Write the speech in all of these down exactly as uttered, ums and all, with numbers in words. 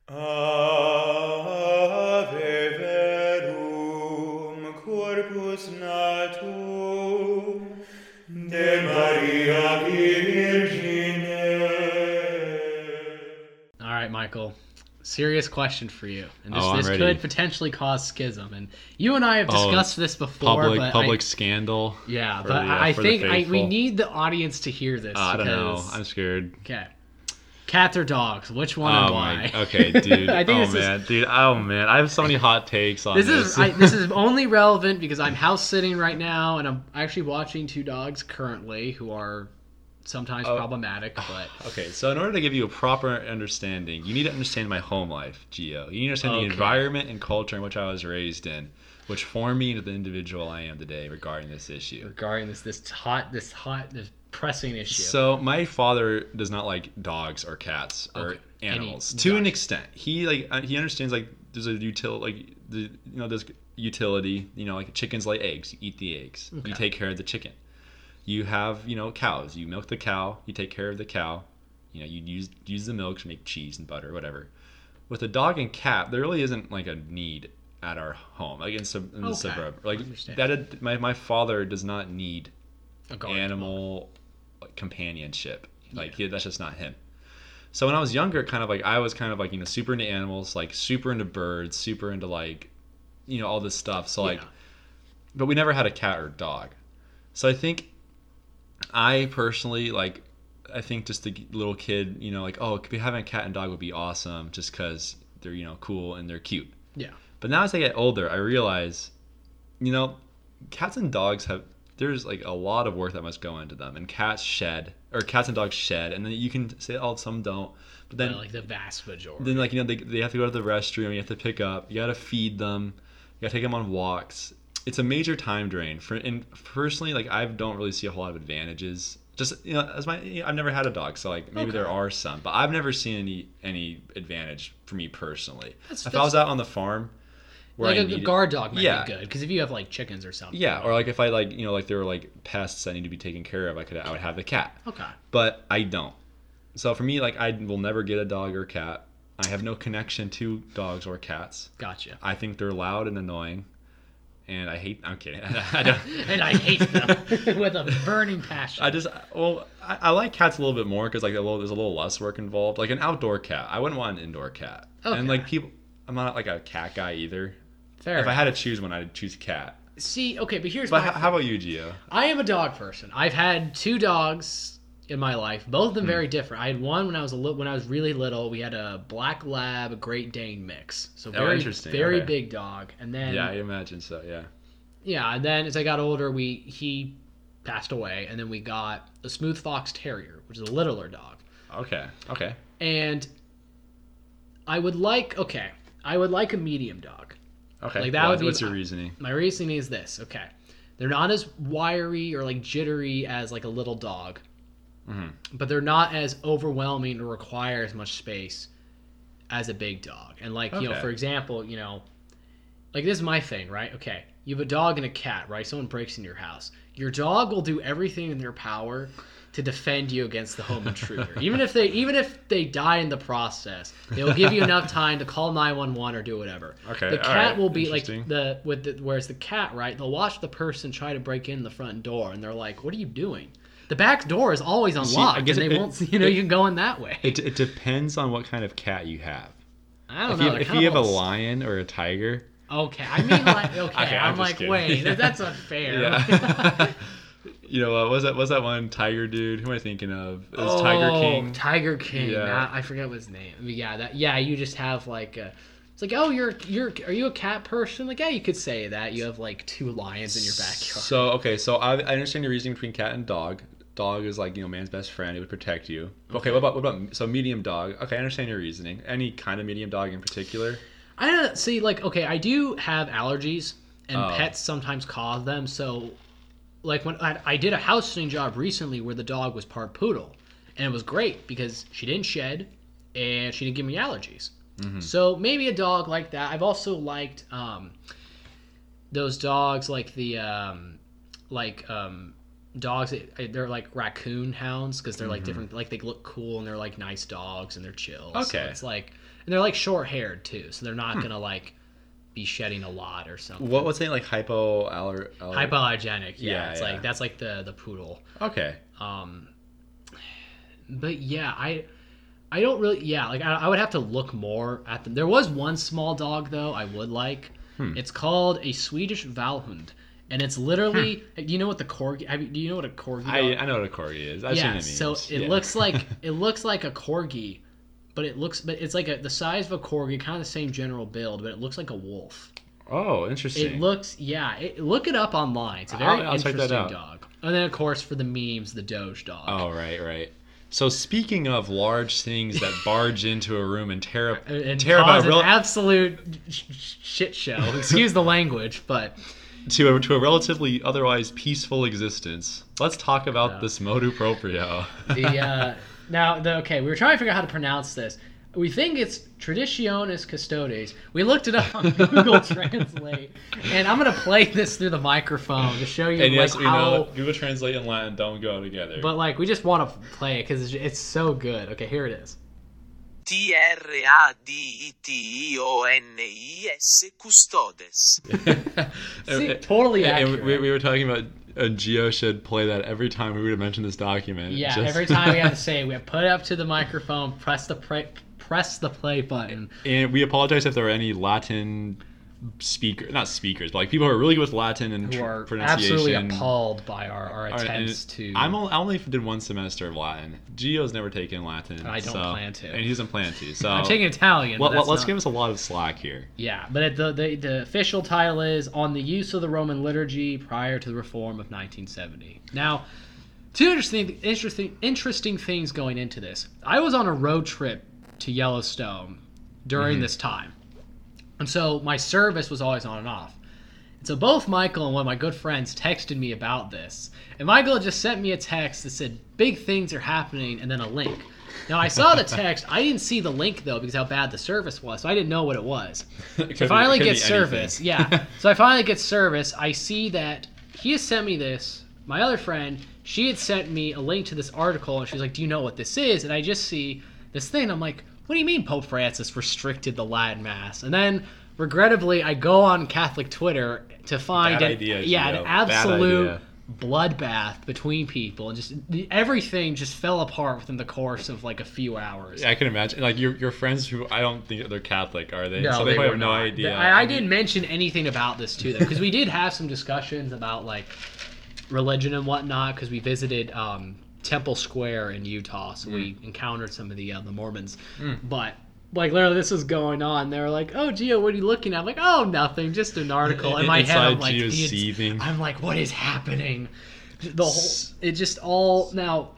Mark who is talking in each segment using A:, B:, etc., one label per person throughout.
A: Ave verum corpus natum de Maria Virgine.
B: All right, Michael. Serious question for you, and this,
C: Oh, I'm
B: this
C: ready.
B: could potentially cause schism. And you and I have
C: Oh,
B: discussed this before,
C: Public
B: but
C: public
B: I,
C: scandal.
B: yeah,
C: for
B: but
C: the, uh,
B: I
C: for the
B: think I, we
C: faithful.
B: need the audience to hear this.
C: Uh, I don't know.
B: because-
C: I'm scared.
B: Okay, cats or dogs? Which one
C: Oh
B: and why?
C: my. Okay, dude.
B: I think
C: oh
B: this
C: man,
B: is
C: dude. Oh man, I have so many hot takes on
B: this
C: this.
B: is I, this is only relevant because I'm house sitting right now, and I'm actually watching two dogs currently who are sometimes
C: Oh.
B: problematic, but.
C: Okay, so in order to give you a proper understanding, you need to understand my home life, Gio. You need to understand
B: Okay.
C: the environment and culture in which I was raised in, which formed me into the individual I am today regarding this issue.
B: Regarding this this hot this hot this pressing issue.
C: So my father does not like dogs or cats or
B: Okay.
C: animals
B: Any-
C: to an
B: gotcha.
C: extent. He like uh, he understands like there's a util like the you know there's utility. You know like chickens lay eggs. You eat the eggs.
B: Okay.
C: You take care of the chicken. You have you know cows. You milk the cow. You take care of the cow. You know you use use the milk to make cheese and butter, whatever. With a dog and cat, there really isn't like a need at our home, like in, sub, in the
B: Okay.
C: suburb. Like
B: Understand.
C: that, my my father does not need
B: A guard dog.
C: animal like, companionship. Like he, that's just not him. So when I was younger, kind of like I was kind of like you know super into animals, like super into birds, super into like you know all this stuff. So like,
B: Yeah.
C: but we never had a cat or dog. So I think I personally like. I think just the little kid, you know, like oh, having a cat and dog would be awesome, just because they're you know cool and they're cute.
B: Yeah.
C: But now as I get older, I realize, you know, cats and dogs have there's like a lot of work that must go into them, and cats shed or cats and dogs shed, and then you can say oh some don't, but then
B: But, like the vast majority.
C: then like you know they they have to go to the restroom, you have to pick up, you got to feed them, you got to take them on walks. It's a major time drain. For and personally, like I don't really see a whole lot of advantages. Just you know, as my I've never had a dog, so like maybe
B: Okay.
C: there are some, but I've never seen any any advantage for me personally.
B: That's-
C: if I was
B: that's-
C: out on the farm, where
B: like
C: I
B: a, a
C: needed-
B: guard dog might
C: Yeah.
B: be good because if you have like chickens or something.
C: yeah, or like if I like you know like there were like pests I need to be taken care of, I could I would have the cat,
B: Okay.
C: but I don't. So for me, like I will never get a dog or cat. I have no connection to dogs or cats.
B: Gotcha.
C: I think they're loud and annoying, and I hate. I'm kidding. I don't.
B: And I hate them with a burning passion.
C: I just well, I, I like cats a little bit more because like a little, there's a little less work involved. Like an outdoor cat, I wouldn't want an indoor cat.
B: Okay.
C: And like people, I'm not like a cat guy either.
B: Fair.
C: If I had to choose one, I'd choose cat.
B: See, okay, but here's
C: But
B: my
C: how, how about you, Gio?
B: I am a dog person. I've had two dogs in my life, both of them very different. I had one when I was a li- when I was really little. We had a black lab, a Great Dane mix, so
C: Oh,
B: very
C: interesting.
B: very
C: Okay.
B: big dog. And then
C: Yeah, I imagine so. Yeah.
B: yeah, and then as I got older, we he passed away, and then we got a smooth fox terrier, which is a littler dog.
C: Okay. Okay.
B: And I would like okay, I would like a medium dog.
C: Okay.
B: Like, that
C: What-
B: would be-
C: what's your reasoning?
B: My reasoning is this, okay. They're not as wiry or like jittery as like a little dog.
C: Mhm.
B: But they're not as overwhelming or require as much space as a big dog. And like, you know,
C: Okay.
B: for example, you know, like this is my thing, right? Okay. You have a dog and a cat, right? Someone breaks into your house. Your dog will do everything in their power to defend you against the home intruder. even if they even if they die in the process, they'll give you enough time to call nine one one or do whatever.
C: Okay,
B: The
C: all
B: cat
C: right,
B: will be like
C: interesting.
B: the with the whereas the cat, right? They'll watch the person try to break in the front door and they're like, "What are you doing?" The back door is always
C: See, I
B: unlocked
C: guess
B: and they
C: it-
B: won't you know you can go in that way.
C: It, it depends on what kind of cat you have.
B: I don't
C: If
B: know.
C: you,
B: they're
C: if
B: kind
C: you
B: of
C: have a
B: all-
C: lion or a tiger,
B: Okay, I mean like okay,
C: Okay,
B: I'm,
C: I'm just
B: like
C: kidding.
B: wait, that's unfair.
C: yeah. you know, uh, was that was that one tiger dude? Who am I thinking of? It was Tiger
B: Oh,
C: King.
B: Tiger King.
C: Yeah.
B: Nah, I forget what his name. Yeah, that. Yeah, you just have like a. It's like, oh, you're you're are you a cat person? Like, yeah, you could say that. You have like two lions in your backyard.
C: So okay, so I, I understand your reasoning between cat and dog. Dog is like you know man's best friend; it would protect you. Okay, what about what about so medium dog? Okay, I understand your reasoning. Any kind of medium dog in particular?
B: I don't see like okay, I do have allergies, and
C: Oh.
B: pets sometimes cause them. So, like when I, I did a house sitting job recently where the dog was part poodle, and it was great because she didn't shed, and she didn't give me allergies.
C: Mm-hmm.
B: So maybe a dog like that. I've also liked um, those dogs like the um, like um, dogs. that- They're like raccoon hounds because they're like different. Like they look cool and they're like nice dogs and they're chill. So
C: Okay.
B: it's like and they're like short haired too, so they're not hmm. gonna like be shedding a lot or something.
C: What was it like hypo aller, aller...
B: hypoallergenic? Yeah, yeah it's yeah. like that's like the the poodle.
C: Okay.
B: Um, but yeah, I I don't really yeah like I, I would have to look more at them. There was one small dog though I would like. Hmm. It's called a Swedish Valhund. And it's literally, hmm. do you know what the corgi? I mean, do you know what a corgi?
C: I, I know what a corgi is. I've
B: yeah,
C: seen the memes.
B: so it yeah. looks like it looks like a corgi, but it looks, but it's like a, the size of a corgi, kind of the same general build, but it looks like a wolf.
C: Oh, interesting.
B: It looks, yeah. It, look it up online. It's a very
C: I'll, I'll
B: interesting
C: check that out.
B: dog. And then of course for the memes, the Doge dog.
C: Oh right, right. So speaking of large things that barge into a room and tear up,
B: and
C: tear
B: cause
C: about a real...
B: an absolute sh- shit show. Excuse the language, but.
C: To a, to a relatively otherwise peaceful existence. Let's talk about
B: no.
C: this motu proprio.
B: the uh, now the okay, we were trying to figure out how to pronounce this. We think it's Traditionis Custodes. We looked it up on Google Translate, and I'm gonna play this through the microphone to show you
C: and
B: like
C: yes, we
B: how.
C: Know Google Translate and Latin don't go together.
B: But like, we just want to play it because it's, it's so good. Okay, here it is.
D: T R A D I T I O N I S Custodes.
B: See, totally accurate.
C: And we, we were talking about uh, Gio should play that every time we would mention this document.
B: Yeah,
C: just...
B: every time we have to say it, we have to put it up to the microphone, press the pre- press the play button.
C: And we apologize if there are any Latin speaker, not speakers, but like people who are really good with Latin and
B: who are
C: tr- pronunciation.
B: Absolutely appalled by our, our attempts to.
C: I'm only, I only did one semester of Latin. Gio's never taken Latin.
B: I don't
C: so,
B: plan to,
C: and he doesn't plan to. So
B: I'm taking Italian.
C: Well, let's
B: not...
C: give us a lot of slack here.
B: Yeah, but the, the the official title is On the Use of the Roman Liturgy Prior to the Reform of nineteen seventy. Now, two interesting interesting interesting things going into this. I was on a road trip to Yellowstone during mm-hmm. this time. And so my service was always on and off. And so both Michael and one of my good friends texted me about this. And Michael just sent me a text that said, big things are happening, and then a link. Now, I saw the text. I didn't see the link, though, because how bad the service was. So I didn't know what it was.
C: It
B: so I finally
C: be,
B: get service. Yeah. So I finally get service. I see that he has sent me this. My other friend, she had sent me a link to this article, and she's like, do you know what this is? And I just see this thing. I'm like, what do you mean Pope Francis restricted the Latin Mass? And then, regrettably, I go on Catholic Twitter to find
C: Bad
B: an,
C: idea,
B: yeah,
C: Gio.
B: an absolute bloodbath between people, and just everything just fell apart within the course of like a few hours.
C: Yeah, I can imagine. Like your your friends who I don't think they're Catholic, are they?
B: No,
C: so
B: they,
C: they
B: were
C: have no
B: not.
C: idea.
B: I, I, I didn't mention anything about this to them because we did have some discussions about like religion and whatnot because we visited um, Temple Square in Utah, so mm. we encountered some of the uh, the Mormons. Mm. But like literally, this was going on. They were like, "Oh, Gio, what are you looking at?" I'm like, "Oh, nothing, just an article." In my head, I'm like,
C: seething.
B: I'm like, "What is happening?" The whole it just all now.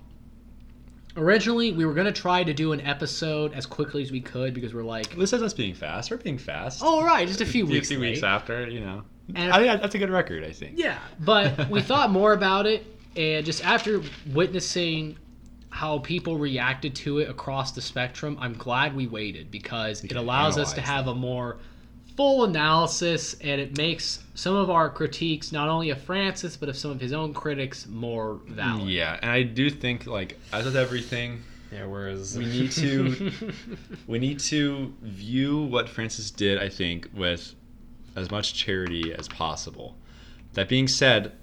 B: Originally, we were gonna try to do an episode as quickly as we could because we're like,
C: this is us being fast. We're being fast.
B: Oh, right, just a few weeks.
C: A few
B: late.
C: weeks after, you know.
B: And
C: I think that's a good record. I think.
B: Yeah, but we thought more about it. And just after witnessing how people reacted to it across the spectrum, I'm glad we waited because it allows us to have a more full analysis, and it makes some of our critiques, not only of Francis, but of some of his own critics, more valid.
C: Yeah, and I do think, like, as with everything,
B: yeah, whereas
C: we need to we need to view what Francis did, I think, with as much charity as possible. That being said,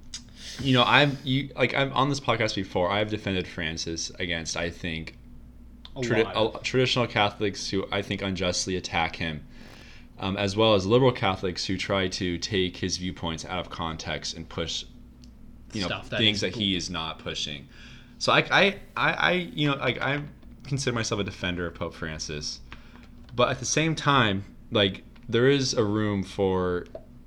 C: you know, I'm you like I'm on this podcast before. I've defended Francis against, I think, tradi- uh, traditional Catholics who I think unjustly attack him, um, as well as liberal Catholics who try to take his viewpoints out of context and push, you know,
B: Stuff that
C: things
B: is
C: that he is not pushing. So I, I, I, I you know, like I consider myself a defender of Pope Francis, but at the same time, like there is a room for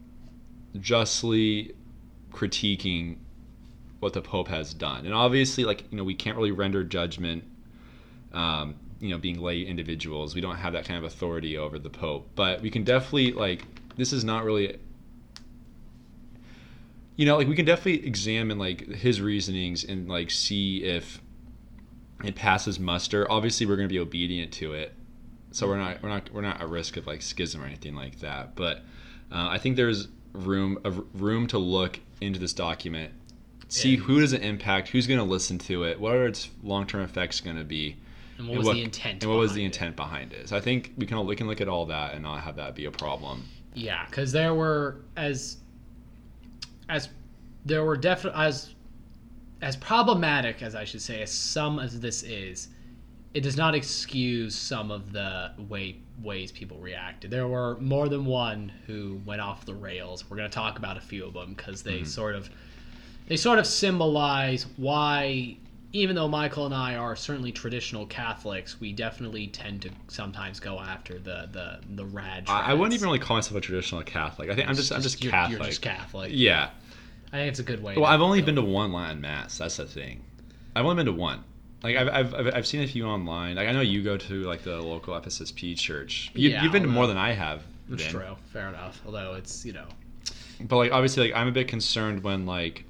C: justly critiquing what the Pope has done. And obviously, like, you know, we can't really render judgment, um, you know, being lay individuals. We don't have that kind of authority over the Pope. But we can definitely, like, this is not really, you know, like, we can definitely examine, like, his reasonings and, like, see if it passes muster. Obviously, we're going to be obedient to it. So we're not, we're not, we're not at risk of, like, schism or anything like that. But uh, I think there's room, a room to look into this document, see yeah. who does it impact, who's going to listen to it, what are its long-term effects going to be,
B: And what was the intent?
C: And what was the
B: behind it?
C: intent behind it? So I think we can we can look at all that and not have that be a problem.
B: Yeah, because there were as as there were definitely as as problematic as I should say as some as this is, it does not excuse some of the way ways people reacted. There were more than one who went off the rails. We're going to talk about a few of them because they
C: Mm-hmm.
B: sort of they sort of symbolize why, even though Michael and I are certainly traditional Catholics, we definitely tend to sometimes go after the the the rad.
C: I, I wouldn't
B: trads.
C: even really call myself a traditional Catholic. I think I'm just I'm just
B: you're,
C: Catholic.
B: You're just Catholic.
C: Yeah.
B: I think it's a good way.
C: Well,
B: to
C: I've only
B: go.
C: been to one Latin mass. That's the thing. I've only been to one. Like I've I've I've I've seen a few online. Like I know you go to like the local F S S P church. You,
B: Yeah,
C: you've been to more
B: although-
C: than I have.
B: That's
C: been.
B: true. Fair enough. Although it's, you know,
C: But like obviously, like I'm a bit concerned when like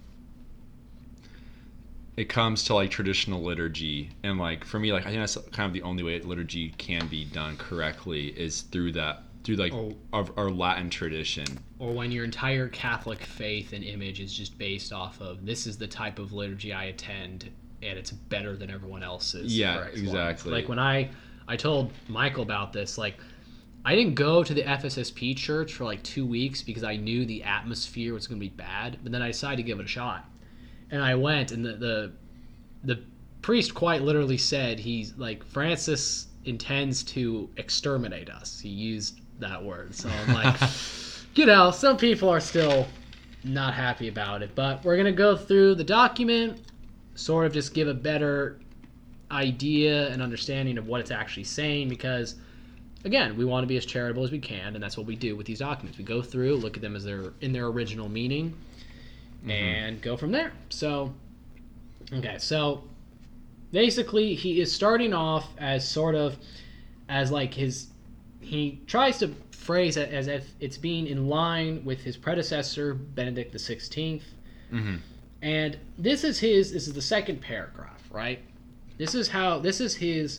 C: it comes to like traditional liturgy, and like for me, like I think that's kind of the only way liturgy can be done correctly is through that through like
B: Oh.
C: our, our Latin tradition.
B: or when your entire Catholic faith and image is just based off of this is the type of liturgy I attend and it's better than everyone else's.
C: Yeah,
B: for X, Y.
C: exactly.
B: Like when I I told Michael about this, like I didn't go to the F S S P church for like two weeks because I knew the atmosphere was going to be bad, but then I decided to give it a shot. And I went, and the the, the priest quite literally said he's like, Francis intends to exterminate us. He used that word. So I'm like, you know, some people are still not happy about it, but we're going to go through the document, sort of just give a better idea and understanding of what it's actually saying, because again, we want to be as charitable as we can, and that's what we do with these documents. We go through, look at them as they're in their original meaning, and go from there. So, okay, so basically he is starting off as sort of as like his he tries to phrase it as if it's being in line with his predecessor Benedict the sixteenth.
C: Mm-hmm.
B: And this is his this is the second paragraph, right? This is how this is his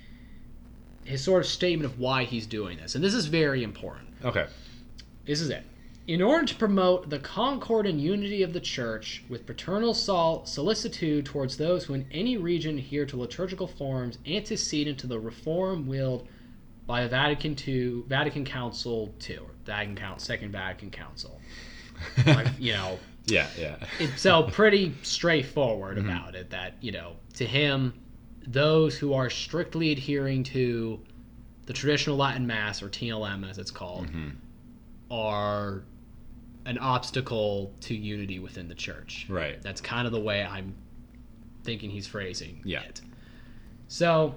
B: his sort of statement of why he's doing this. And this is very important.
C: Okay.
B: This is it. In order to promote the concord and unity of the Church, with paternal sol- solicitude towards those who in any region adhere to liturgical forms antecedent to the reform willed by the Vatican two, Vatican Council two, or Vatican Council, Second Vatican Council. Like, you know,
C: Yeah, yeah.
B: it's so pretty straightforward about it that, you know, to him, those who are strictly adhering to the traditional Latin Mass, or T L M as it's called,
C: Mhm.
B: are an obstacle to unity within the church.
C: Right.
B: That's kind of the way I'm thinking he's phrasing
C: Yeah.
B: it. So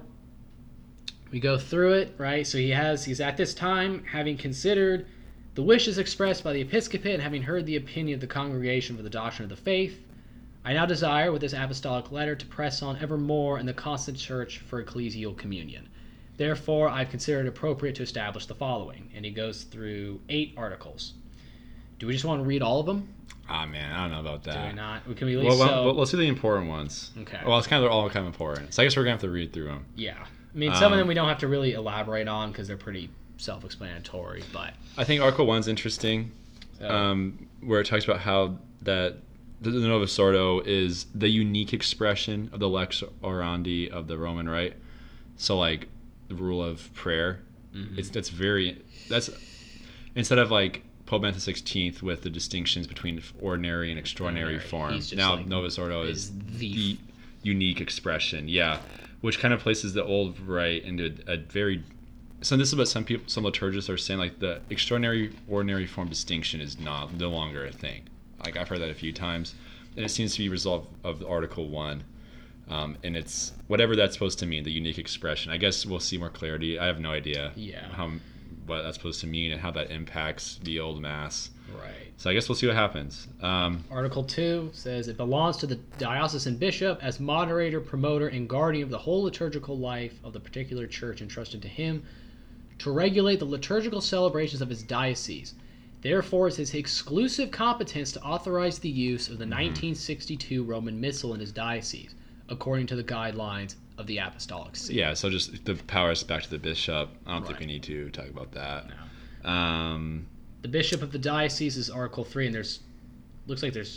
B: we go through it, right? So he has he's at this time having considered the wishes expressed by the episcopate and having heard the opinion of the congregation for the doctrine of the faith, I now desire with this apostolic letter to press on ever more in the constant church for ecclesial communion. Therefore, I've considered it appropriate to establish the following. And he goes through eight articles. Do we just want to read all of them?
C: Ah, man, I don't know about
B: Do we
C: that.
B: not? Can we at
C: Well,
B: least
C: well,
B: so,
C: well, let's do the important ones.
B: Okay.
C: Well, it's kind of they're all kind of important. So I guess we're gonna have to read through them.
B: yeah. I mean, some of
C: Um,
B: them we don't have to really elaborate on because they're pretty self-explanatory. But
C: I think Article One's interesting,
B: so,
C: um, where it talks about how that the the Novus Ordo is the unique expression of the lex orandi of the Roman Rite. So like the rule of prayer,
B: mhm.
C: it's that's very that's instead of like Pope Benedict the sixteenth with the distinctions between ordinary and extraordinary
B: Ordinary.
C: form.
B: He's just
C: Now
B: like,
C: Novus Ordo
B: is
C: is
B: the-
C: the unique expression, yeah, which kind of places the old rite into a, a very. So this is what some people, some liturgists are saying, like the extraordinary ordinary form distinction is not no longer a thing. Like I've heard that a few times, and it seems to be resolved of Article One. Um, and it's whatever that's supposed to mean, the unique expression. I guess we'll see more clarity. I have no idea
B: Yeah.
C: how what that's supposed to mean and how that impacts the old mass.
B: right.
C: So I guess we'll see what happens. Um,
B: Article two says it belongs to the diocesan bishop as moderator, promoter, and guardian of the whole liturgical life of the particular church entrusted to him to regulate the liturgical celebrations of his diocese. Therefore, it's his exclusive competence to authorize the use of the nineteen sixty-two Roman Missal in his diocese, according to the guidelines of the Apostolic See.
C: yeah, so just the powers back to the bishop. I don't think
B: Right.
C: we need to talk about that.
B: No.
C: Um,
B: The bishop of the diocese is Article three, and there's looks like there's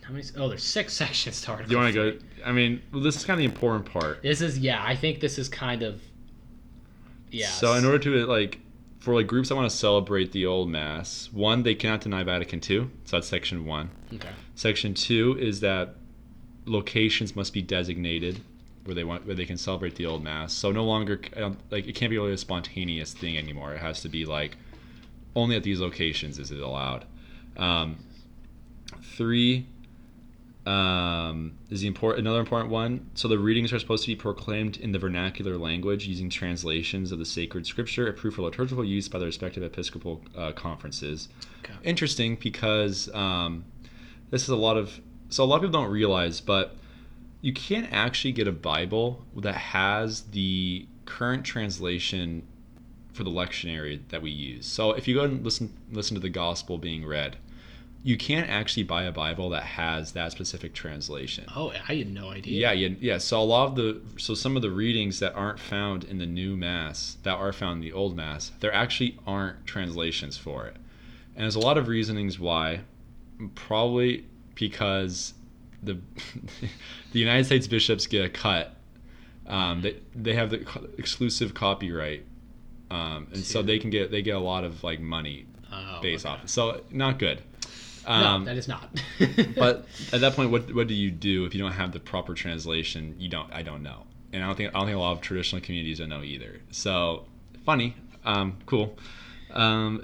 B: How many? Oh, there's six sections to Article
C: Do you want
B: three.
C: to go? I mean, well, this is kind of the important part.
B: This is yeah. I think this is kind of yeah.
C: So in order to like, for like groups that want to celebrate the old mass, one, they cannot deny Vatican two. So that's section one.
B: Okay.
C: Section two is that locations must be designated where they want where they can celebrate the old mass. So no longer I don't, like it can't be really a spontaneous thing anymore. It has to be like only at these locations is it allowed. Um, three. Um, is the important another important one. So the readings are supposed to be proclaimed in the vernacular language using translations of the sacred scripture, approved for liturgical use by the respective episcopal uh, conferences.
B: Okay.
C: Interesting because um, this is a lot of so a lot of people don't realize, but you can't actually get a Bible that has the current translation for the lectionary that we use. So if you go and listen listen to the gospel being read, you can't actually buy a Bible that has that specific translation.
B: Oh, I had no idea.
C: Yeah, yeah, yeah. So a lot of the, so some of the readings that aren't found in the new Mass, that are found in the old Mass, there actually aren't translations for it. And there's a lot of reasonings why. Probably because the the United States bishops get a cut. Um, they they have the exclusive copyright, um, and so they can get they get a lot of like money
B: Oh,
C: based
B: okay.
C: off. So not good.
B: No,
C: Um,
B: that is not.
C: but at that point, what what do you do if you don't have the proper translation? You don't. I don't know, and I don't think I don't think a lot of traditional communities don't know either. So funny, um, cool. Um,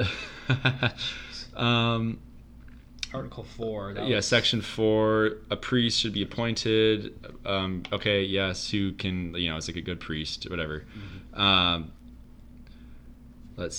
C: um,
B: Article four. That
C: yeah,
B: was-
C: section four. A priest should be appointed. Um, okay, yes, who can you know? It's like a good priest, whatever.
B: Mm-hmm.
C: Um, let's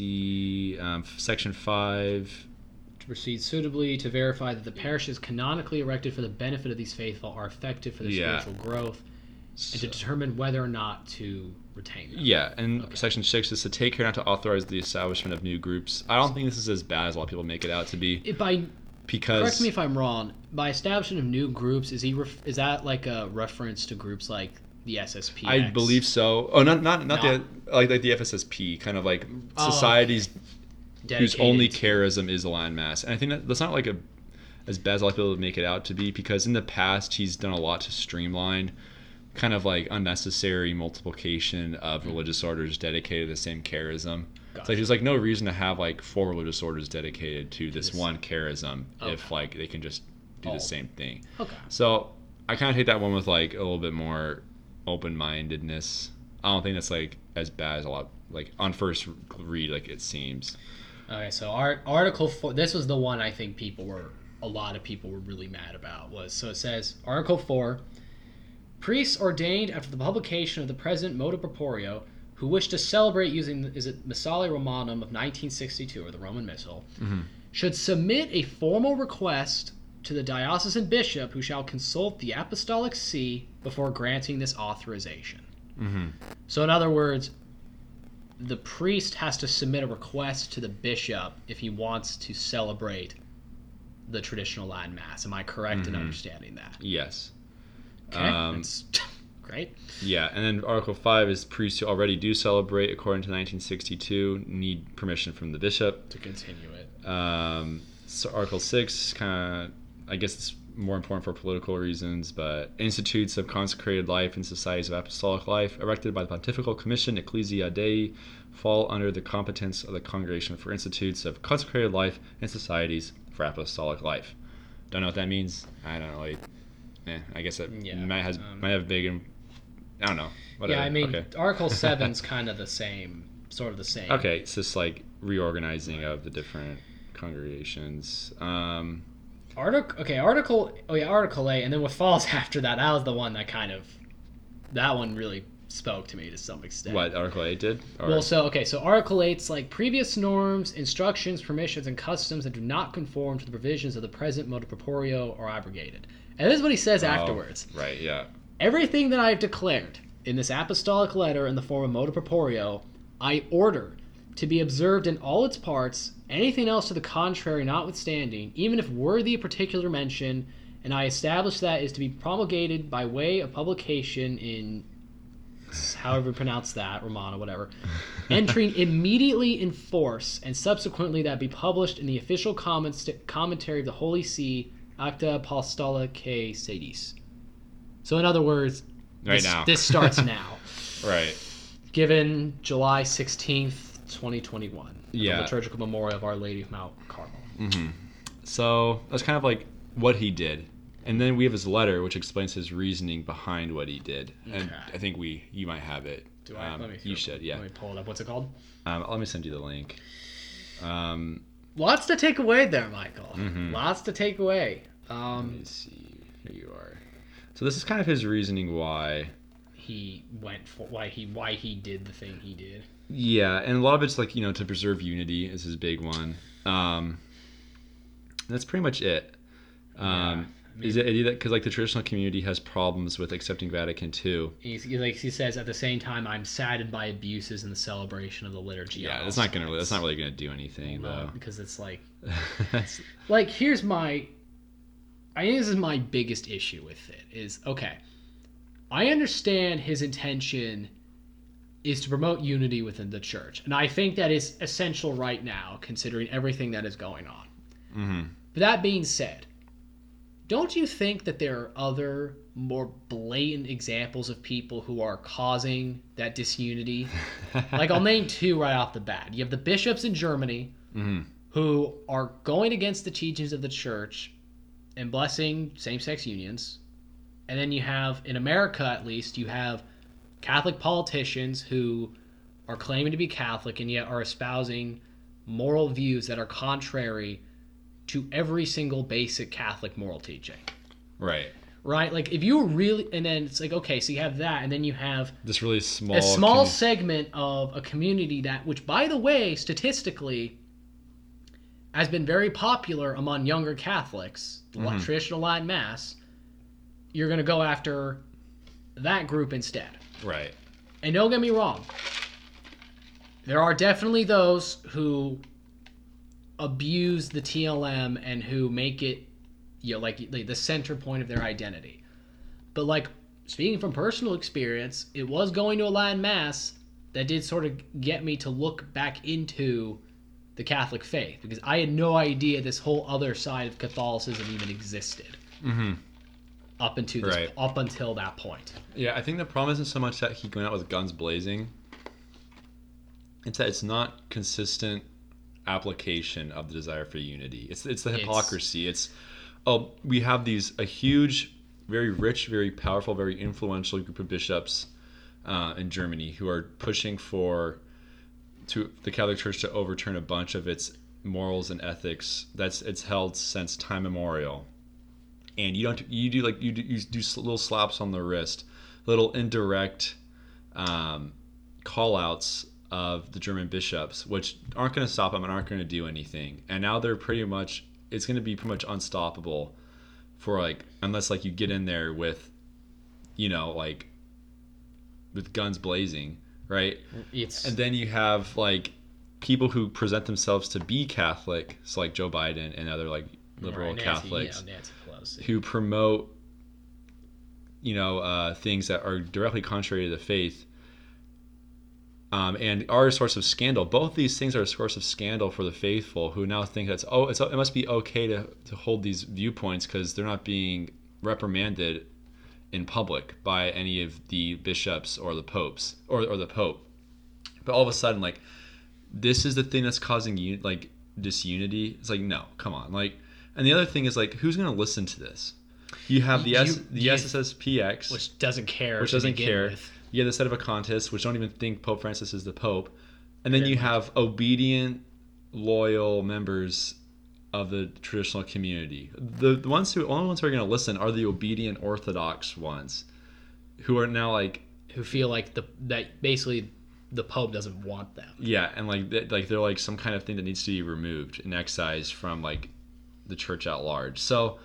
C: see. Um, section five.
B: To proceed suitably to verify that the parishes canonically erected for the benefit of these faithful are effective for their
C: Yeah.
B: spiritual growth, and to
C: So-
B: determine whether or not to retain them.
C: Yeah, and
B: Okay.
C: section six is to take care not to authorize the establishment of new groups. I don't think this is as bad as a lot of people make it out to be,
B: It, by
C: because
B: correct me if I'm wrong. By establishment of new groups, is he ref, is that like a reference to groups like the S S P X?
C: I believe so. Oh, not not not,
B: Not-
C: the like like the F S S P, kind of like
B: Oh,
C: societies whose
B: Dedicated
C: only
B: to-
C: charism is the Latin Mass, and I think that that's not like a as bad as a lot of people make it out to be, because in the past he's done a lot to streamline kind of like unnecessary multiplication of religious orders dedicated to the same charism. It's
B: Gotcha.
C: like there's like no reason to have like four religious orders dedicated to this
B: This-
C: one charism if
B: Okay.
C: like they can just do
B: Oh.
C: the same thing.
B: Okay.
C: So I kind of take that one with like a little bit more open-mindedness. I don't think that's like as bad as a lot like on first read like it seems.
B: Okay, so art, Article four. This was the one I think people were, a lot of people were really mad about. Was so it says Article four: priests ordained after the publication of the present Motu Proportio, who wish to celebrate using is it Missale Romanum of nineteen sixty-two or the Roman Missal,
C: Mm-hmm.
B: should submit a formal request to the diocesan bishop, who shall consult the Apostolic See before granting this authorization.
C: Mm-hmm.
B: So, in other words, the priest has to submit a request to the bishop if he wants to celebrate the traditional Latin Mass. Am I correct in
C: Mhm.
B: understanding that?
C: Yes.
B: Okay,
C: Um,
B: that's great.
C: Yeah, and then Article five is priests who already do celebrate according to nineteen sixty-two need permission from the bishop.
B: To continue it.
C: Um, so Article six, kind of, I guess it's more important for political reasons, but institutes of consecrated life and societies of apostolic life erected by the Pontifical Commission Ecclesia Dei fall under the competence of the Congregation for Institutes of Consecrated Life and Societies for Apostolic Life. Don't know what that means. I don't know. Like, eh, I guess it
B: Yeah,
C: might has
B: um,
C: might have big. I don't know. Whatever.
B: Yeah, I mean,
C: okay.
B: Article seven's kind of the same, sort of the same.
C: Okay, it's just like reorganizing of the different congregations. Um,
B: Article, okay, Article, oh yeah, Article eight, and then what falls after that, that was the one that kind of, that one really spoke to me to some extent.
C: what Article eight did? Or,
B: Well, so, okay, so Article eight's like previous norms, instructions, permissions, and customs that do not conform to the provisions of the present Motu Proportio are abrogated. And this is what he says
C: Oh,
B: afterwards.
C: Right. Yeah.
B: Everything that I have declared in this apostolic letter in the form of Motu Proportio, I order to be observed in all its parts, anything else to the contrary notwithstanding, even if worthy of particular mention, and I establish that is to be promulgated by way of publication in, however you pronounce that, Romana, whatever, entering immediately in force, and subsequently that be published in the official comments, commentary of the Holy See Acta Apostolicae Sedis. So in other words,
C: Right
B: this,
C: now.
B: this starts now.
C: Right.
B: Given July sixteenth, twenty twenty-one.
C: Yeah.
B: The liturgical memorial of Our Lady of Mount Carmel.
C: Mm-hmm. So that's kind of like what he did. And then we have his letter, which explains his reasoning behind what he did. And
B: Okay.
C: I think we, you might have it.
B: Do I?
C: Um,
B: Let me
C: you should, yeah.
B: Let me pull it up. What's it called?
C: Um, let me send you the link. Um,
B: Lots to take away there, Michael.
C: Mhm.
B: Lots to take away.
C: let
B: Um,
C: me see. Here you are. So this is kind of his reasoning why.
B: he went for why he why he did the thing he did.
C: Yeah, and a lot of it's like, you know, to preserve unity is his big one. Um, that's pretty much it. Um,
B: Yeah, I mean-
C: is it because like the traditional community has problems with accepting Vatican two?
B: He's, he, like he says, at the same time, I'm saddened by abuses in the celebration of the liturgy.
C: Yeah,
B: on
C: that's
B: all
C: not gonna.
B: sides.
C: That's not really gonna do anything
B: Well, no,
C: though.
B: because it's like
C: That's-
B: like here's my I think this is my biggest issue with it is okay, I understand his intention is to promote unity within the church, and I think that is essential right now considering everything that is going on.
C: Mhm.
B: But that being said, don't you think that there are other more blatant examples of people who are causing that disunity? Like, I'll name two right off the bat. You have the bishops in Germany
C: Mhm.
B: who are going against the teachings of the church and blessing same-sex unions. And then you have, in America at least, you have Catholic politicians who are claiming to be Catholic and yet are espousing moral views that are contrary to every single basic Catholic moral teaching.
C: Right.
B: Right? Like, if you really... And then it's like, okay, so you have that, and then you have
C: This really small.
B: a small
C: commu-
B: segment of a community that, which, by the way, statistically, has been very popular among younger Catholics, the
C: Mhm.
B: traditional Latin Mass. You're going to go after that group instead.
C: Right.
B: And don't get me wrong, there are definitely those who abuse the T L M and who make it, you know, like, like the center point of their identity. But like, speaking from personal experience, it was going to a Latin Mass that did sort of get me to look back into the Catholic faith, because I had no idea this whole other side of Catholicism even existed
C: Mm-hmm.
B: up until this,
C: Right.
B: up until that point.
C: Yeah, I think the problem isn't so much that he going out with guns blazing. It's that it's not consistent application of the desire for unity. It's it's the
B: It's-
C: hypocrisy. It's oh, we have these a huge, very rich, very powerful, very influential group of bishops uh, in Germany who are pushing for to the Catholic Church to overturn a bunch of its morals and ethics that's it's held since time immemorial. And you don't you do like you do, you do little slaps on the wrist, little indirect um, call outs of the German bishops, which aren't going to stop them and aren't going to do anything. And now they're pretty much it's going to be pretty much unstoppable for like unless like you get in there with, you know, like with guns blazing, right?
B: It's
C: And then you have like people who present themselves to be Catholic, so like Joe Biden and other like liberal
B: Right, Nancy,
C: Catholics
B: yeah, Nancy Pelosi.
C: who promote, you know, uh, things that are directly contrary to the faith, um, and are a source of scandal. Both these things are a source of scandal for the faithful, who now think that's oh, it's, it must be okay to to hold these viewpoints because they're not being reprimanded in public by any of the bishops or the popes or or the pope. But all of a sudden, like, this is the thing that's causing you like disunity. It's like, no, come on, like. And the other thing is like, who's going to listen to this? You have the
B: You-
C: S,
B: you-
C: the
B: you-
C: S S S P X, which,
B: Which doesn't care. to
C: doesn't
B: begin
C: care.
B: with.
C: You have the Sedevacantist, which don't even think Pope Francis is the Pope, and then
B: Pretty
C: you
B: much.
C: have obedient, loyal members of the traditional community. The, the ones who only ones who are going to listen are the obedient Orthodox ones, who are now like,
B: Who feel like the that basically the Pope doesn't want them.
C: yeah, and like they, like they're like some kind of thing that needs to be removed and excised from like the church at large. So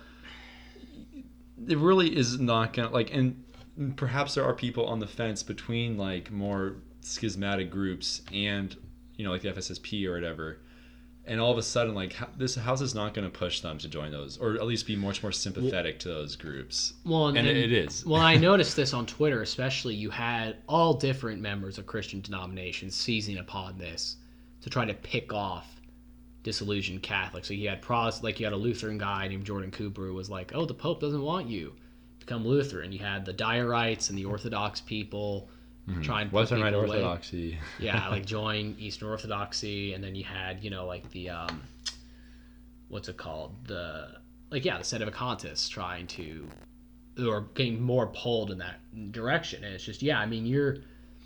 C: it really is not gonna like, and perhaps there are people on the fence between like more schismatic groups and, you know, like the F S S P or whatever, and all of a sudden like ho- this house is not going to push them to join those, or at least be much more sympathetic to those groups.
B: Well,
C: And it is.
B: Well, I noticed this on Twitter, especially. You had all different members of Christian denominations seizing upon this to try to pick off disillusioned Catholics. So you had pros like you had a Lutheran guy named Jordan Cooper who was like, oh, the Pope doesn't want you to become Lutheran. You had the Diorites and the Orthodox people mm-hmm. trying to put
C: Western Rite
B: away.
C: Orthodoxy.
B: Yeah, like join Eastern Orthodoxy, and then you had, you know, like the um, what's it called? The like yeah, the Sedevacantists trying to or getting more pulled in that direction. And it's just yeah, I mean you're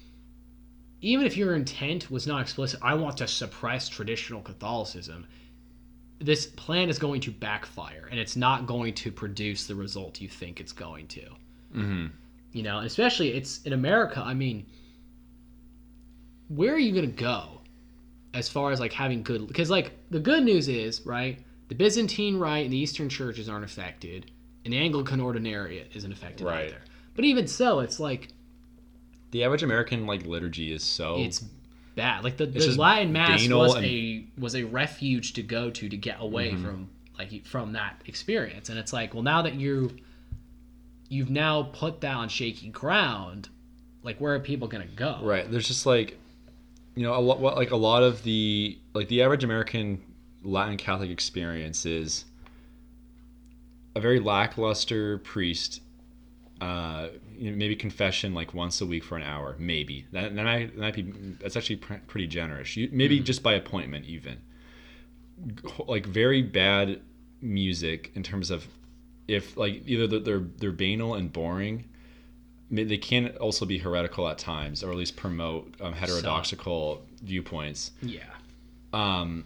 B: even if your intent was not explicit, I want to suppress traditional Catholicism, this plan is going to backfire, and it's not going to produce the result you think it's going to.
C: Mm-hmm.
B: You know, especially it's in America. I mean, where are you going to go as far as like having good? Because like the good news is, right, the Byzantine Rite and the Eastern churches aren't affected, and the Anglican Ordinariate isn't affected
C: right.
B: either. But even so, it's like
C: the average American like liturgy is so
B: it's bad. Like the, the Latin Mass was and... a was a refuge to go to to get away mm-hmm. from like from that experience. And it's like, well, now that you you've now put that on shaky ground, like where are people gonna go?
C: Right. There's just like, you know, a lot like a lot of the like the average American Latin Catholic experience is a very lackluster priest. Uh, you know, maybe confession like once a week for an hour, maybe that, that, might, that might be that's actually pr- pretty generous. You, maybe mm-hmm. just by appointment, even like very bad music in terms of if like either they're they're banal and boring, they can also be heretical at times, or at least promote um, heterodoxical so, viewpoints.
B: Yeah.
C: Um.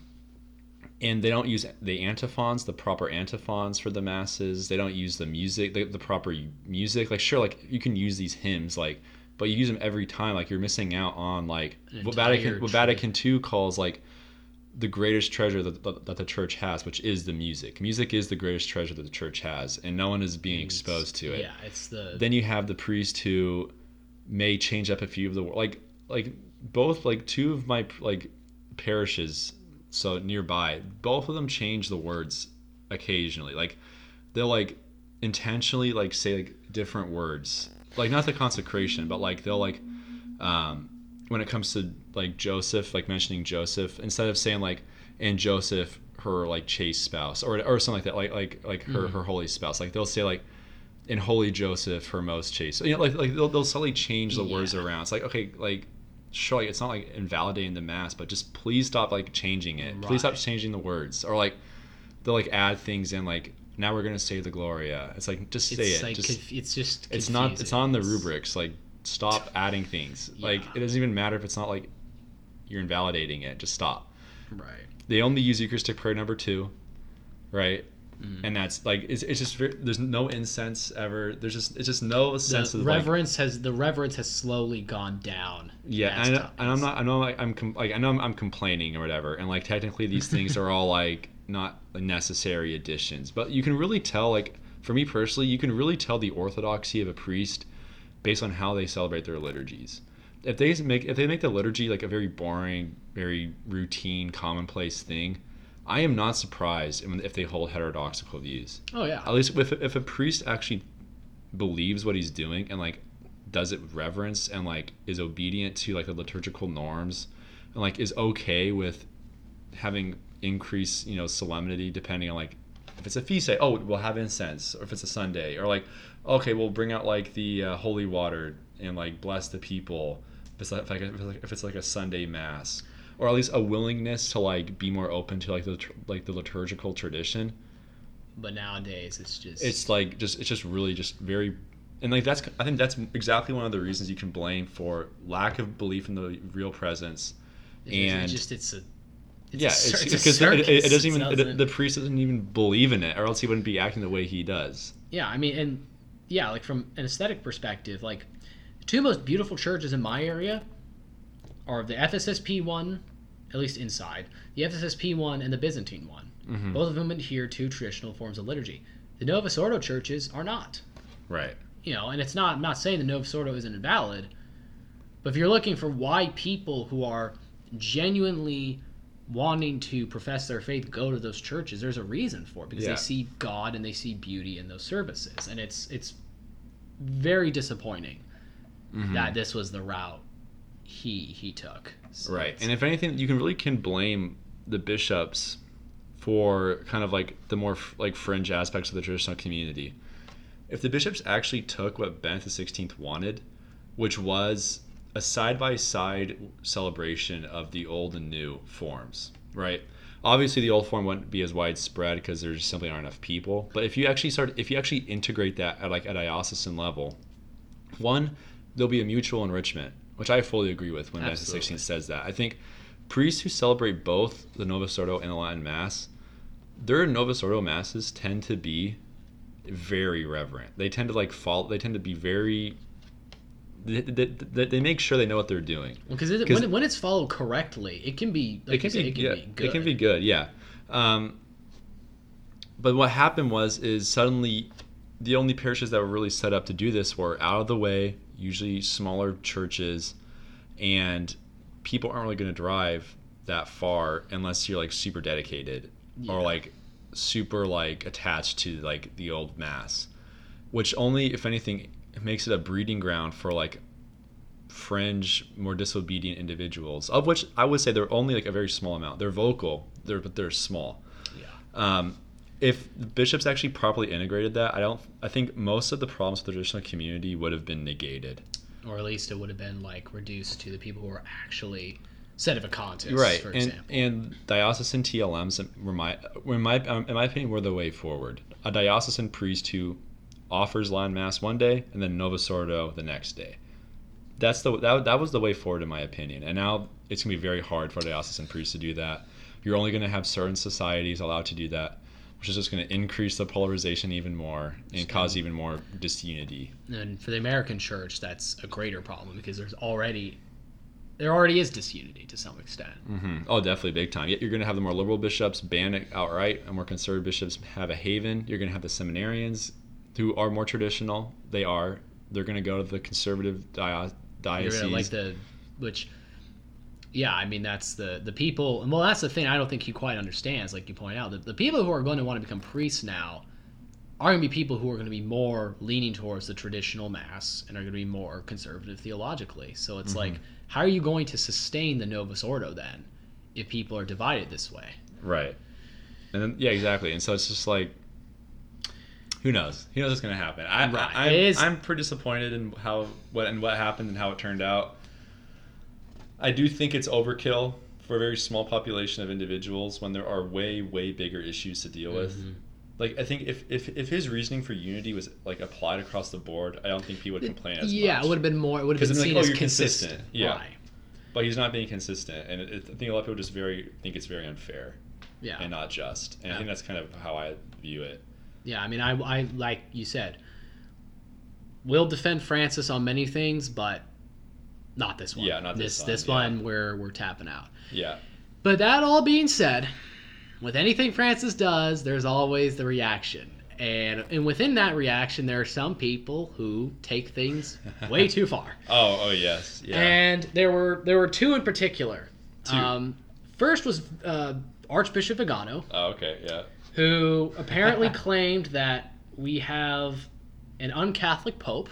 C: And they don't use the antiphons, the proper antiphons for the masses. They don't use the music, the, the proper music. Like, sure, like you can use these hymns, like, but you use them every time. Like, you're missing out on like what Vatican, what Vatican two calls like the greatest treasure that, that that the church has, which is the music. Music is the greatest treasure that the church has, and no one is being it's, exposed to it.
B: Yeah, it's the.
C: Then you have the priest who may change up a few of the like like both like two of my like parishes. So nearby, both of them change the words occasionally. Like they'll like intentionally like say like different words, like not the consecration, but like they'll like um, when it comes to like Joseph, like mentioning Joseph, instead of saying like and Joseph her like chaste spouse or or something like that, like like like her mm-hmm. her holy spouse, like they'll say like in holy Joseph her most chaste. So, you know, like like they'll they'll subtly change the yeah. words around. It's like okay, like. Sure, like, it's not like invalidating the mass, but just please stop like changing it. Right. Please stop changing the words, or like they'll like add things in, like now we're gonna say the Gloria. It's like just say
B: it's
C: it.
B: Like,
C: just,
B: conf- it's just
C: it's not it's not on the rubrics. Like stop adding things. Yeah. Like it doesn't even matter if it's not like you're invalidating it. Just stop.
B: Right.
C: They only use Eucharistic prayer number two, right? Mm-hmm. And that's like it's, it's just very, there's no incense ever. There's just it's just no sense
B: the
C: of
B: reverence
C: like,
B: has the reverence has slowly gone down.
C: Yeah, and, I, and I'm not I know like I'm com- like I know I'm, I'm complaining or whatever, and like technically these things are all like not necessary additions, but you can really tell like for me personally, you can really tell the orthodoxy of a priest based on how they celebrate their liturgies. If they make if they make the liturgy like a very boring, very routine, commonplace thing. I am not surprised if they hold heterodoxical views.
B: Oh yeah.
C: At least if if a priest actually believes what he's doing and like does it with reverence and like is obedient to like the liturgical norms and like is okay with having increased, you know, solemnity depending on like if it's a feast day, oh we'll have incense, or if it's a Sunday, or like okay we'll bring out like the uh, holy water and like bless the people if it's like, if it's like if it's like a Sunday mass. Or at least a willingness to like be more open to like the like the liturgical tradition.
B: But nowadays it's just
C: it's like just it's just really just very and like that's I think that's exactly one of the reasons you can blame for lack of belief in the real presence.
B: It's
C: and
B: just it's a it's
C: yeah,
B: a,
C: it's
B: it's
C: because it, it, it doesn't even
B: doesn't...
C: it, the priest doesn't even believe in it, or else he wouldn't be acting the way he does.
B: Yeah, I mean, and yeah, like from an aesthetic perspective, like the two most beautiful churches in my area are the F S S P one. At least inside, the F S S P one and the Byzantine one. Mm-hmm. Both of them adhere to traditional forms of liturgy. The Novus Ordo churches are not.
C: Right.
B: You know, and it's not, I'm not saying the Novus Ordo isn't invalid, but if you're looking for why people who are genuinely wanting to profess their faith go to those churches, there's a reason for it, because
C: yeah.
B: they see God and they see beauty in those services. And it's it's very disappointing mm-hmm. that this was the route he he took. So
C: right. And if anything, you can really can blame the bishops for kind of like the more like fringe aspects of the traditional community. If the bishops actually took what Benedict the sixteenth wanted, which was a side-by-side celebration of the old and new forms, right? Obviously, the old form wouldn't be as widespread because there just simply aren't enough people. But if you actually start, if you actually integrate that at like a diocesan level, one, there'll be a mutual enrichment, which I fully agree with when Benedict the sixteenth says that. I think priests who celebrate both the Novus Ordo and the Latin Mass, their Novus Ordo masses tend to be very reverent. They tend to like follow. They tend to be very. They, they, they, they make sure they know what they're doing.
B: Well, because it, when, when it's followed correctly, it can be. Like
C: it can,
B: say,
C: be,
B: it can
C: yeah,
B: be good.
C: It can be good. Yeah. Um, but what happened was is suddenly the only parishes that were really set up to do this were out of the way, usually smaller churches, and people aren't really going to drive that far unless you're like super dedicated yeah. or like super like attached to like the old mass, which only if anything makes it a breeding ground for like fringe, more disobedient individuals, of which I would say they're only like a very small amount. They're vocal, they're but they're small.
B: Yeah.
C: Um, if bishops actually properly integrated that, I don't. I think most of the problems with the traditional community would have been negated,
B: or at least it would have been like reduced to the people who are actually sedevacantist,
C: right?
B: For
C: and
B: example.
C: and diocesan T L Ms were my, in my in my opinion, were the way forward. A diocesan priest who offers Latin Mass one day and then Novus Ordo the next day. That's the that, that was the way forward in my opinion. And now it's gonna be very hard for a diocesan priest to do that. You're only gonna have certain societies allowed to do that, which is just gonna increase the polarization even more and cause even more disunity.
B: And for the American church, that's a greater problem because there's already there already is disunity to some extent.
C: Mm-hmm. Oh, definitely, big time. Yet you're going to have the more liberal bishops ban it outright, and more conservative bishops have a haven. You're going to have the seminarians who are more traditional. They are. They're going to go to the conservative dio- diocese.
B: You're gonna like the, which, yeah, I mean that's the the people. And well, that's the thing. I don't think he quite understands. Like you point out, the, the people who are going to want to become priests now are going to be people who are going to be more leaning towards the traditional mass and are going to be more conservative theologically. So it's mm-hmm. like, how are you going to sustain the Novus Ordo then if people are divided this way?
C: Right. And then, yeah, exactly. And so it's just like, who knows? Who knows what's going to happen? I,
B: right.
C: I, I'm,
B: is...
C: I'm pretty disappointed in how what and what happened and how it turned out. I do think it's overkill for a very small population of individuals when there are way, way bigger issues to deal with.
B: Mm-hmm.
C: Like, I think if, if if his reasoning for unity was like applied across the board, I don't think people would complain as
B: yeah,
C: much.
B: Yeah, it would have been more. It would have been
C: like,
B: seen
C: oh,
B: as
C: you're
B: consistent.
C: consistent. Yeah,
B: right.
C: But he's not being consistent, and it, it, I think a lot of people just very think it's very unfair.
B: Yeah,
C: and not just. And
B: yeah.
C: I think that's kind of how I view it.
B: Yeah, I mean, I, I like you said, we'll defend Francis on many things, but not this one.
C: Yeah, not this,
B: this
C: one.
B: This
C: yeah.
B: one, we're we're tapping out.
C: Yeah.
B: But that all being said, with anything Francis does, there's always the reaction. And and within that reaction, there are some people who take things way too far.
C: Oh, oh yes, yeah.
B: And there were there were two in particular.
C: Two.
B: Um, first was uh, Archbishop Vigano.
C: Oh, okay, yeah.
B: Who apparently claimed that we have an un-Catholic pope.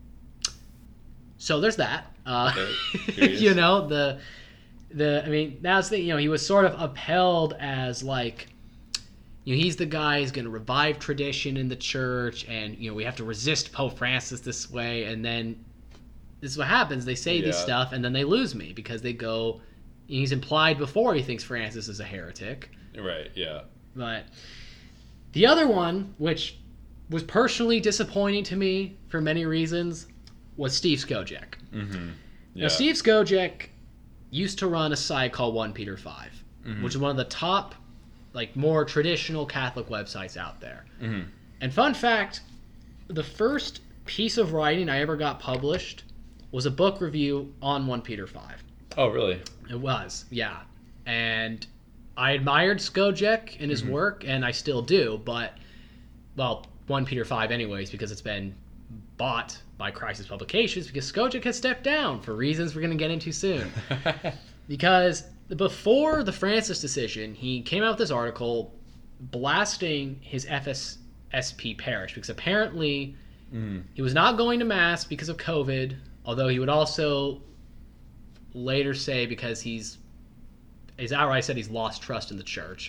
B: So there's that. Uh,
C: okay.
B: You know the the I mean that's the you know he was sort of upheld as like. You know, he's the guy who's going to revive tradition in the church, and you know we have to resist Pope Francis this way. And then this is what happens: they say
C: yeah.
B: this stuff, and then they lose me because they go. He's implied before he thinks Francis is a heretic,
C: right? Yeah.
B: But the other one, which was personally disappointing to me for many reasons, was Steve Skojec.
C: Mm-hmm. Yeah.
B: Now, Steve Skojec used to run a site called First Peter five, mm-hmm. which is one of the top. Like more traditional Catholic websites out there.
C: Mm-hmm.
B: And fun fact, the first piece of writing I ever got published was a book review on First Peter five.
C: Oh, really?
B: It was, yeah. And I admired Skojec and his
C: mm-hmm.
B: work, and I still do, but, well, First Peter five anyways, because it's been bought by Crisis Publications, because Skojec has stepped down for reasons we're going to get into soon. Because before the Francis decision, he came out with this article blasting his F S S P parish because apparently
C: mm.
B: he was not going to Mass because of COVID, although he would also later say because he's he's outright said he's lost trust in the church.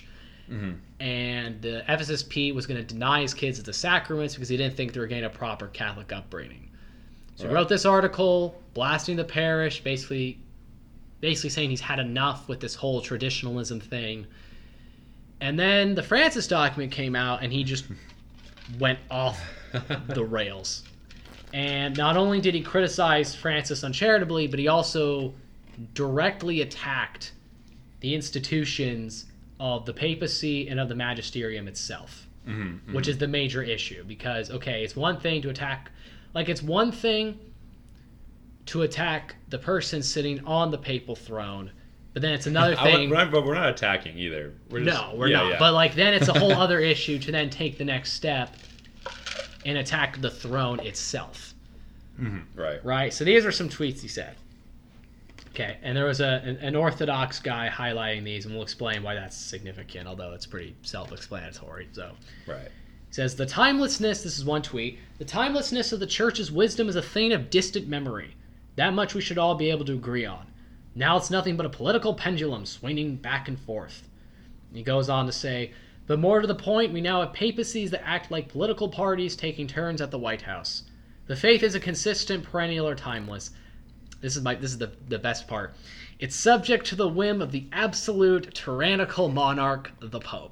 C: Mm-hmm.
B: And the Ephesus Pete was going to deny his kids the sacraments because he didn't think they were getting a proper Catholic upbringing. So
C: Right.
B: he wrote this article blasting the parish, basically basically saying he's had enough with this whole traditionalism thing. And then the Francis document came out, and he just went off the rails. And not only did he criticize Francis uncharitably, but he also directly attacked the institutions of the papacy and of the magisterium itself,
C: Mm-hmm. Mm-hmm.
B: which is the major issue. Because, okay, it's one thing to attack, like, it's one thing to attack the person sitting on the papal throne, but then it's another
C: I would-
B: thing.
C: we're not, but we're not attacking either. We're just,
B: No, we're
C: yeah,
B: not.
C: yeah.
B: But like then it's a whole other issue to then take the next step and attack the throne itself.
C: Mm-hmm. Right.
B: Right? So these are some tweets he said. Okay, and there was a an, an Orthodox guy highlighting these, and we'll explain why that's significant, although it's pretty self-explanatory. So
C: Right.
B: he says, the timelessness, this is one tweet, the timelessness of the church's wisdom is a thing of distant memory. That much we should all be able to agree on. Now it's nothing but a political pendulum swinging back and forth. And he goes on to say, but more to the point, we now have papacies that act like political parties taking turns at the White House. The faith is a consistent, perennial, or timeless. This is my this is the, the best part. It's subject to the whim of the absolute tyrannical monarch, the Pope.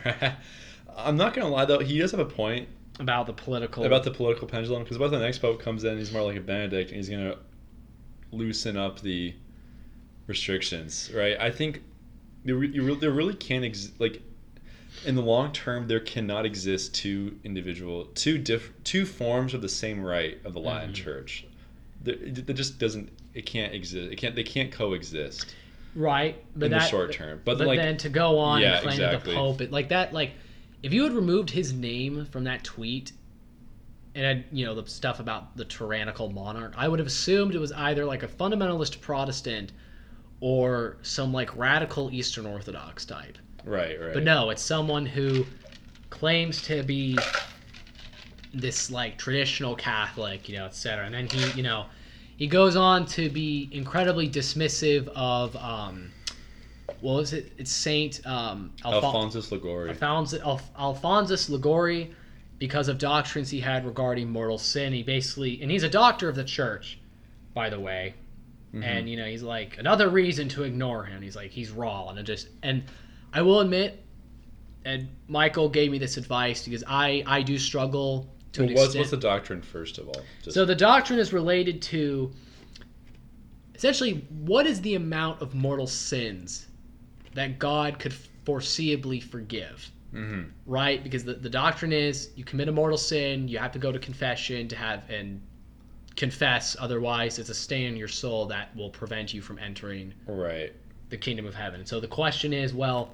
C: I'm not gonna lie though, he does have a point
B: About the political...
C: about the political pendulum, because about the next pope comes in, he's more like a Benedict, and he's gonna loosen up the restrictions, right? I think there, re- you re- there really can't exist, like, in the long term, there cannot exist two individual, two diff, two forms of the same rite of the Latin
B: Mhm.
C: Church. There, it, it just doesn't, it can't exist. It can't, they can't coexist
B: Right, but
C: in
B: that,
C: the short term. But,
B: But
C: like,
B: then to go on
C: yeah,
B: and claim
C: exactly.
B: the Pope, it, like that, like if you had removed his name from that tweet and had, you know, the stuff about the tyrannical monarch, I would have assumed it was either like a fundamentalist Protestant or some like radical Eastern Orthodox type.
C: right, right.
B: But no, it's someone who claims to be this like traditional Catholic, you know, et cetera. And then he, you know, he goes on to be incredibly dismissive of, um, what was it? It's Saint um, Alphon-
C: Alphonsus Liguori.
B: Alphonsus, Alf- Alphonsus Liguori, because of doctrines he had regarding mortal sin. He basically, and he's a doctor of the church, by the way.
C: Mhm.
B: And you know, he's like another reason to ignore him. He's like he's raw, and it just and I will admit, and Michael gave me this advice because I I do struggle to
C: Well,
B: an
C: what's,
B: extent.
C: what's the doctrine, first of all? Just,
B: So the doctrine is related to essentially what is the amount of mortal sins that God could foreseeably forgive,
C: Mhm.
B: right? Because the, the doctrine is you commit a mortal sin, you have to go to confession to have and confess, otherwise it's a stain in your soul that will prevent you from entering
C: Right.
B: the kingdom of heaven. And so the question is, well,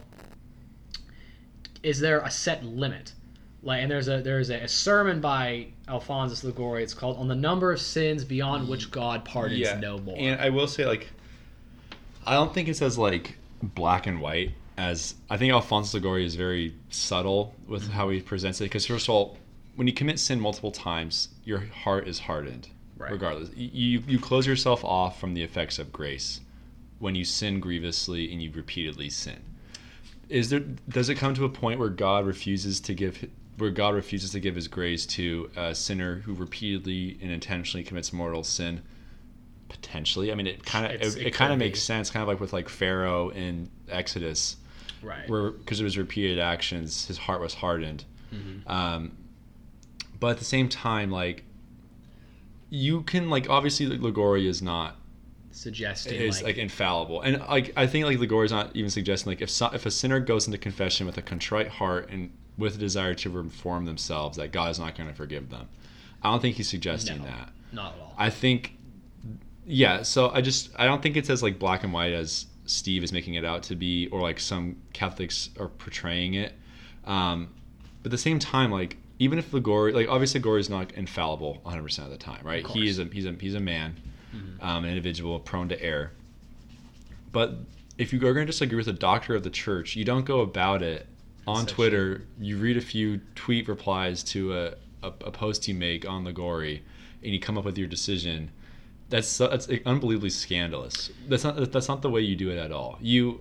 B: is there a set limit? Like, and there's a there's a, a sermon by Alphonsus Liguori. It's called "On the Number of Sins Beyond Which God Pardons No More."
C: And I will say, like, I don't think it's as, like, black and white as, I think Alphonsus Liguori is very subtle with how he presents it. Because, first of all, when you commit sin multiple times, your heart is hardened,
B: Right.
C: regardless. You, you close yourself off from the effects of grace when you sin grievously and you repeatedly sin. Is there, does it come to a point where God refuses to give where God refuses to give his grace to a sinner who repeatedly and intentionally commits mortal sin? Potentially. I mean, it kind of
B: It's-
C: it,
B: it
C: it kind of
B: could
C: makes
B: be.
C: sense, kind of like with like Pharaoh in Exodus,
B: Right.
C: where because of his repeated actions, his heart was hardened.
B: Mhm.
C: Um, but at the same time, like, you can, like, obviously like, Liguori is not
B: Suggesting
C: is
B: like,
C: like, infallible, and like I think like Liguori's not even suggesting like if so, if a sinner goes into confession with a contrite heart and with a desire to reform themselves, that God is not going to forgive them. I don't think he's suggesting
B: No.
C: that.
B: not at all.
C: I think, yeah. So I just I don't think it's as like black and white as Steve is making it out to be, or like some Catholics are portraying it. Um, but at the same time, like, even if Liguori, like, obviously Liguori is not infallible one hundred percent of the time, right?
B: Of
C: He is a
B: course.
C: he's a he's a man,
B: Mhm.
C: um, an individual prone to error. But if you are going to disagree with a doctor of the church, you don't go about it on
B: Such
C: Twitter. You read a few tweet replies to a, a, a post you make on Liguori, and you come up with your decision. That's so- that's unbelievably scandalous. That's not that's not the way you do it at all. You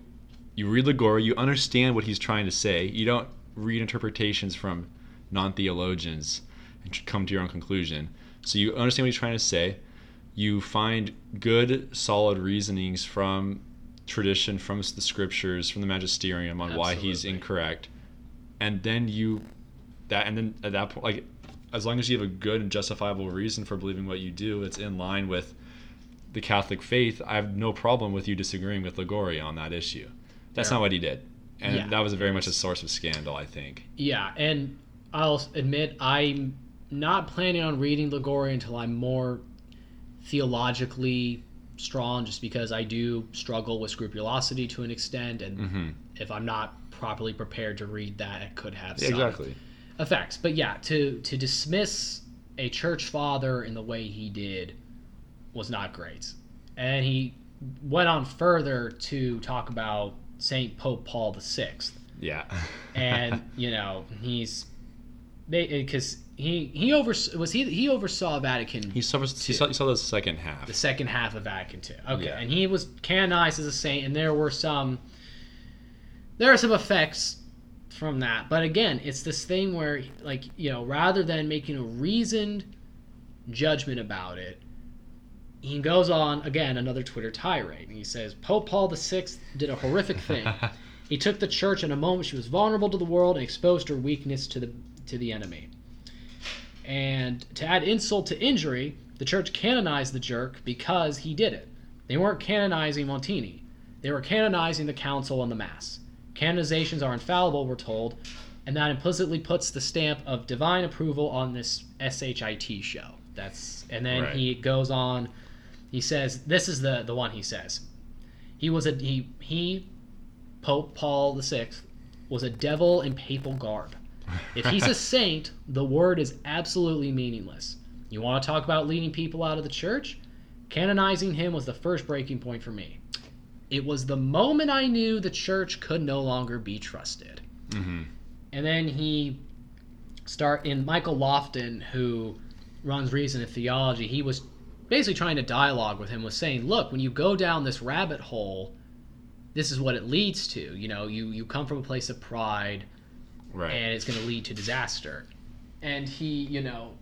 C: you read Ligori, you understand what he's trying to say. You don't read interpretations from non-theologians and come to your own conclusion. So you understand what he's trying to say. You find good, solid reasonings from tradition, from the scriptures, from the magisterium on Absolutely. Why he's incorrect, and then you that and then at that point, like, as long as you have a good and justifiable reason for believing what you do, it's in line with the Catholic faith. I have no problem with you disagreeing with Ligori on that issue. That's yeah. not what he did, and yeah. that was very much a source of scandal, I think.
B: Yeah, and I'll admit I'm not planning on reading Ligori until I'm more theologically strong, just because I do struggle with scrupulosity to an extent, and mm-hmm. if I'm not properly prepared to read that, it could have some
C: exactly.
B: effects. But yeah, to to dismiss a church father in the way he did was not great. And he went on further to talk about Saint Pope Paul the Sixth.
C: Yeah.
B: And, you know, he's because he he over was he he oversaw Vatican.
C: He saw he saw, he saw the second half.
B: The second half of Vatican Two. Okay,
C: yeah.
B: And he was canonized as a saint, and there were some there are some effects from that. But again, it's this thing where, like, you know, rather than making a reasoned judgment about it, he goes on again another Twitter tirade, and he says Pope Paul the Sixth did a horrific thing. He took the church in a moment she was vulnerable to the world and exposed her weakness to the to the enemy. And to add insult to injury, the church canonized the jerk because he did it. They weren't canonizing Montini. They were canonizing the council and the mass. Canonizations are infallible, we're told, and that implicitly puts the stamp of divine approval on this shit show. That's and then right. he goes on. He says, this is the, the one he says. He was a he he Pope Paul the Sixth was a devil in papal garb. If he's a saint, the word is absolutely meaningless. You want to talk about leading people out of the church? Canonizing him was the first breaking point for me. It was the moment I knew the church could no longer be trusted.
C: Mm-hmm.
B: And then he start in Michael Lofton, who runs Reason and Theology. He was basically trying to dialogue with him, was saying, look, when you go down this rabbit hole, this is what it leads to. You know, you, you come from a place of pride, right, and it's going to lead to disaster. And he, you know,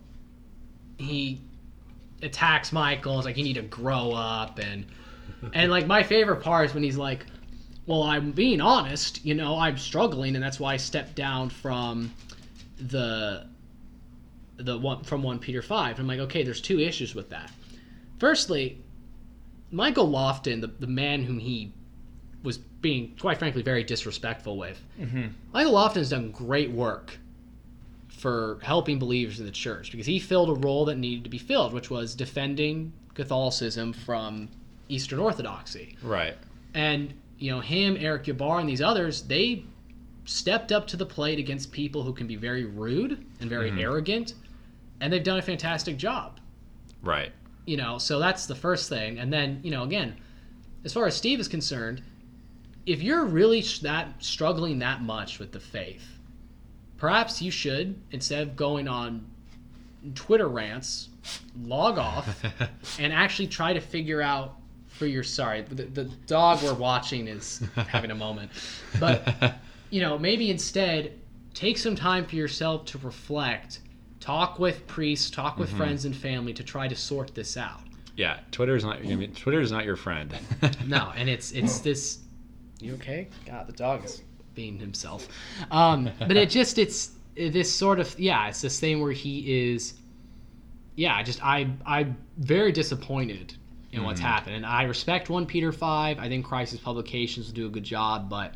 B: he attacks Michael. It's like, you need to grow up. And, and like, my favorite part is when he's like, well, I'm being honest, you know, I'm struggling, and that's why I stepped down from the the one from First Peter five. I'm like, okay, there's two issues with that. Firstly, Michael Lofton, the, the man whom he was being, quite frankly, very disrespectful with,
C: mm-hmm.
B: Michael Lofton's done great work for helping believers in the church, because he filled a role that needed to be filled, which was defending Catholicism from Eastern Orthodoxy.
C: Right.
B: And, you know, him, Eric Yabar, and these others, they stepped up to the plate against people who can be very rude and very mm-hmm. arrogant, and they've done a fantastic job.
C: Right.
B: You know, so that's the first thing. And then, you know, again, as far as Steve is concerned, if you're really that struggling that much with the faith, perhaps you should, instead of going on Twitter rants, log off and actually try to figure out for your, sorry, the, the dog we're watching is having a moment. But, you know, maybe instead take some time for yourself to reflect, talk with priests, talk with mm-hmm. friends and family to try to sort this out.
C: Yeah, Twitter is not. I mean, Twitter is not your friend.
B: No, and it's it's this. You okay? God, the dog is being himself. Um, but it just it's this sort of yeah. It's this thing where he is. Yeah, just I I'm very disappointed in what's mm-hmm. happened, and I respect First Peter five. I think Crisis Publications will do a good job, but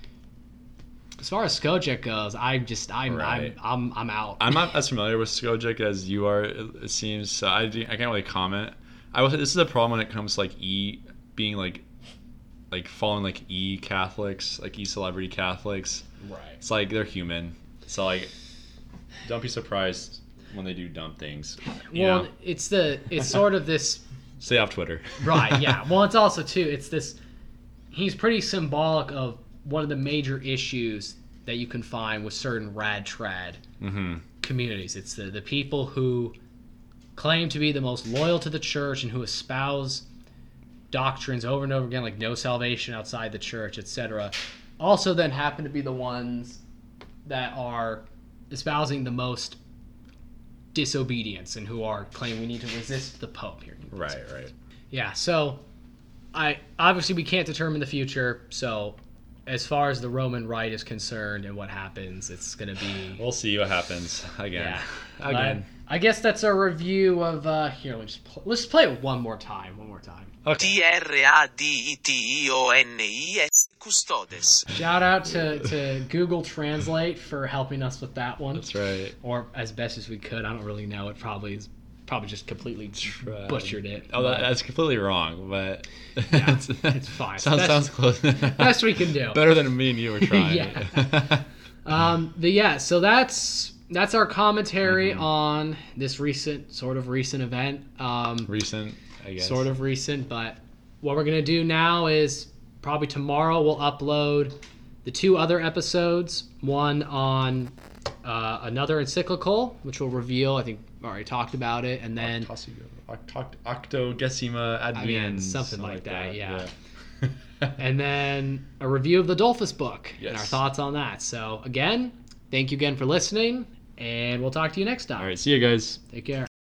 B: as far as Skojec goes, I just I'm right. I'm, I'm I'm out.
C: I'm not as familiar with Skojec as you are. It seems so. I I can't really comment. I will say this is a problem when it comes to like e being like like following like e Catholics, like e celebrity Catholics.
B: Right.
C: It's like they're human. So like, don't be surprised when they do dumb things. You
B: well,
C: know?
B: it's the it's sort of this.
C: Stay off Twitter.
B: Right. Yeah. Well, it's also too. It's this. He's pretty symbolic of one of the major issues that you can find with certain rad trad
C: mm-hmm.
B: communities. It's the the people who claim to be the most loyal to the church and who espouse doctrines over and over again, like no salvation outside the church, et cetera, also then happen to be the ones that are espousing the most disobedience and who are claiming we need to resist the Pope here.
C: Right, right.
B: Yeah, so I obviously we can't determine the future, so as far as the Roman Rite is concerned and what happens, it's going to be...
C: We'll see what happens again.
B: Yeah.
C: Again.
B: But I guess that's our review of... Uh, here, let's just pl- let's play it one more time. One more time.
C: Okay.
D: T R A D E T I O N I S Custodes.
B: Shout out to, to Google Translate for helping us with that one.
C: That's right.
B: Or as best as we could. I don't really know. It probably is probably just completely
C: Tried.
B: butchered it.
C: Oh, that,
B: but
C: that's completely wrong, but
B: yeah, it's, it's fine.
C: sounds
B: best,
C: sounds close.
B: best we can do.
C: Better than me and you were trying.
B: Yeah. um, but yeah, so that's that's our commentary
C: Mm-hmm.
B: on this recent, sort of recent event. Um,
C: Recent, I guess.
B: Sort of recent, but what we're gonna do now is probably tomorrow we'll upload the two other episodes. One on uh, another encyclical, which will reveal. I think I already talked about it, and then
C: Octo- Octogesima
B: I mean,
C: Adviens,
B: something like that, yeah.
C: yeah.
B: and then a review of the Dolphus book and our
C: Yes.
B: thoughts on that. So again, thank you again for listening, and we'll talk to you next time.
C: All right, see you guys.
B: Take care.